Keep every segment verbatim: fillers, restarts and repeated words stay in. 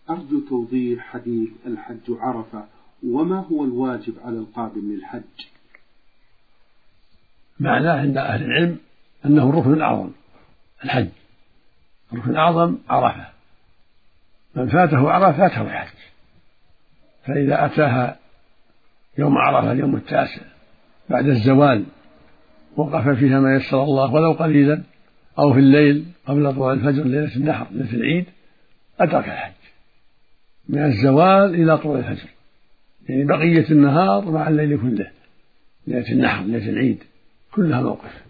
أرجو توضيح حديث الحج عرفة، وما هو الواجب على القادم للحج؟ معناه عند أهل العلم أنه الركن الأعظم الحج، الركن الأعظم عرفة، من فاته عرفة فاته الحج، فإذا أتاها يوم عرفة اليوم التاسع بعد الزوال وقف فيها ما يسر الله ولو قليلا أو في الليل قبل طلوع الفجر ليلة النحر ليلة العيد أدرك الحج من الزوال إلى طلوع الفجر، يعني بقية النهار مع الليل كله، ليلة النحر ليلة العيد كلها موقف.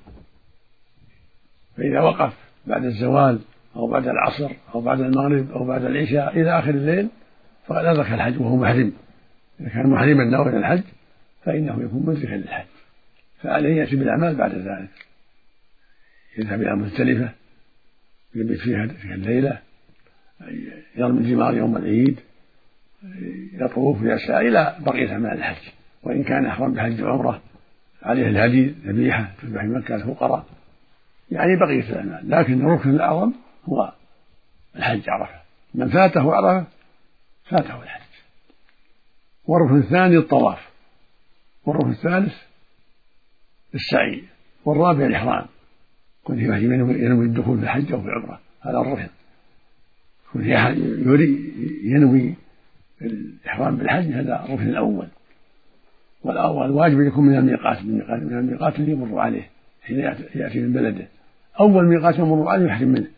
فإذا وقف بعد الزوال أو بعد العصر أو بعد المغرب أو بعد العشاء إلى آخر الليل فقد أدرك الحج وهو محرم. إذا كان محرما ناويا الحج فإنه يكون مدركا للحج، فعليه يأتي بالأعمال بعد ذلك، يذهب إلى مزدلفة يبيت فيها تلك الليلة، يرمي الجمار يوم العيد، يطوف ويسعى إلى بقية أعمال الحج. وإن كان أحرم بحج عمرة عليه الهدي ذبيحة تذبح في مكة الفقراء، يعني بقية الأعمال. لكن الركن الأعظم هو الحج عرفة، من فاته عرفة فاته الحج. والركن الثاني الطواف، والركن الثالث السعي، والرابع الإحرام، كل واحد ينوي الدخول في الحج أو في العمرة، هذا الركن، كل ينوي الإحرام بالحج، هذا الركن الأول. والأول واجب يكون من الميقات، من الميقات اللي يمر عليه حين يأتي من بلده، أول ميقات يمر عليه يحرم منه،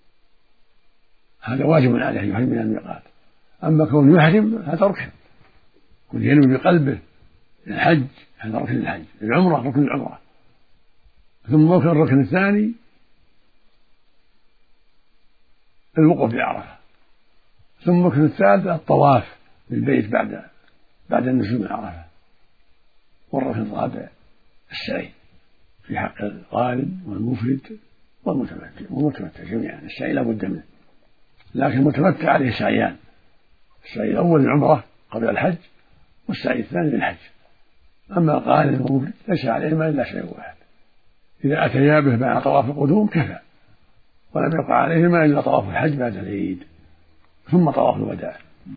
هذا واجب عليه يحرم من الميقات. أما كون يحرم هذا ركن، كل ينوي بقلبه الحج هذا ركن الحج، العمرة ركن العمرة. ثم الركن الثاني الوقوف بعرفة، ثم الركن الثالث الطواف بالبيت بعد بعد النزول من عرفة، والركن الرابع السعي في حق القارن والمفرد والمتمتع والمتمتع جميعا. السعي لا بد منه، لكن المتمتع عليه سعيان، السعي الأول العمرة قبل الحج، والسعي الثاني للحج. أما القارن والمفرد ليس عليهما إلا شيء واحد، إذا أتيا به بعد طواف القدوم كفى، ولم يقع عليهما إلا طواف الحج بعد العيد ثم طواف الوداع.